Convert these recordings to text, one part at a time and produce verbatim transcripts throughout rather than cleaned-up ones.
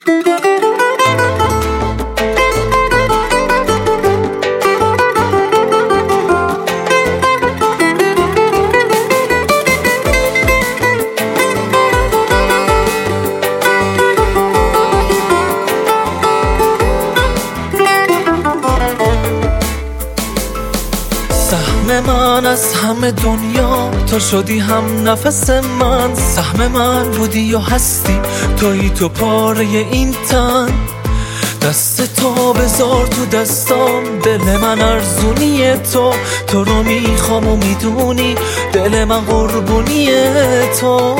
سهم من از همه دنیا تو شدی هم نفس من، سهم من بودی و هستی تویی تو پاره این تن. دست تو بذار تو دستام، دل من ارزونی تو، تو رو میخوام و میدونی دل من قربونی تو.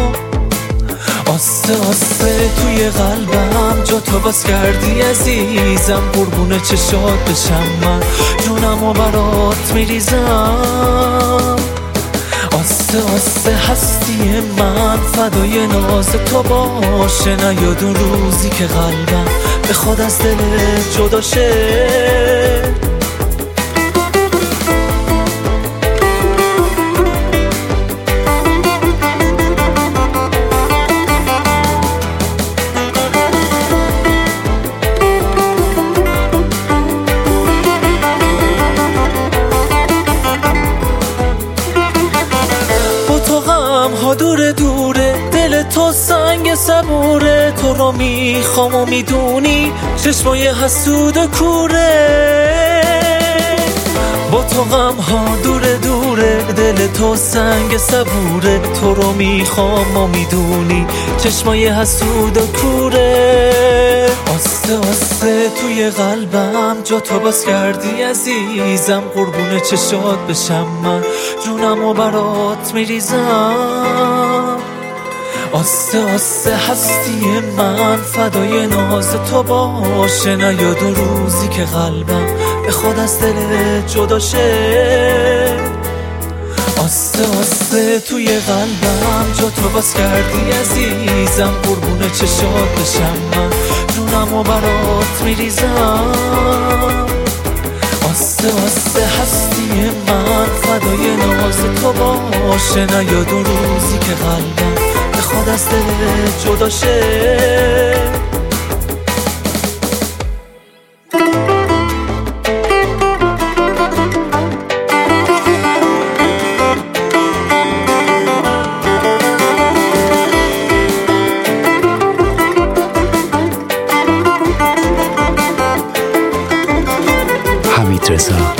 آسته آسته توی قلبم جا تو باز کردی عزیزم، قربون چشات بشم من جونم و برات میریزم. آسته آسته هستی من فدای ناز تو باشه، نیاد اون روزی که قلبم به خود از دل جدا شه. ها دوره دوره دل تو سنگ صبوره، تو رو میخوام و میدونی چشمای حسود و کوره. با تو غم ها دوره دوره دل تو سنگ صبوره، تو رو میخوام و میدونی چشمای حسود و کوره. آسته آسته توی قلبم جا تو باز کردی عزیزم، قربون چشات بشم من جونم و برات میریزم. آسته آسته هستی من فدای ناز تو باشه، نیاد اون روزی که قلبم به خود از دل جدا شه. آسته آسته توی قلبم جا تو باز کردی عزیزم، قربون چشات بشم من جونم و برات میریزم. آسته آسته هستی من فدای ناز تو باشه، نیاد اون روزی که قلبم به خود از دل جدا شه. حمید رضا